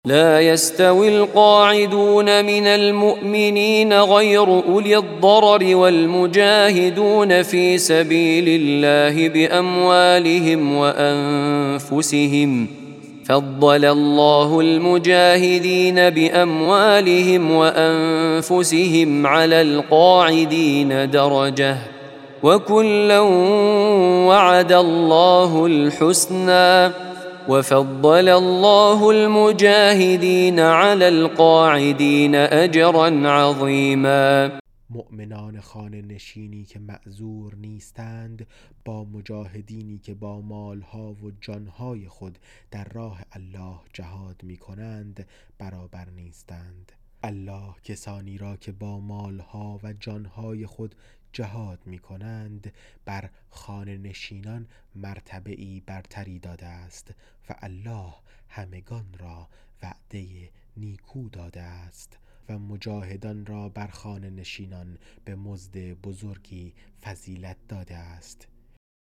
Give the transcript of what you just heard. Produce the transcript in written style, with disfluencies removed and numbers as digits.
لا يستوي القاعدون من المؤمنين غير أولي الضرر والمجاهدون في سبيل الله بأموالهم وأنفسهم فضل الله المجاهدين بأموالهم وأنفسهم على القاعدين درجة وكلا وعد الله الحسنى وفضل الله المجاهدين على القاعدين أجرا عظیما. مؤمنان خانه نشینی که معذور نیستند با مجاهدینی که با مالها و جانهای خود در راه الله جهاد می کنند برابر نیستند. الله کسانی را که با مالها و جانهای خود جهاد می کنند بر خانه نشینان مرتبه‌ای برتری داده است و الله همگان را وعده نیکو داده است و مجاهدان را بر خانه نشینان به مزد بزرگی فضیلت داده است.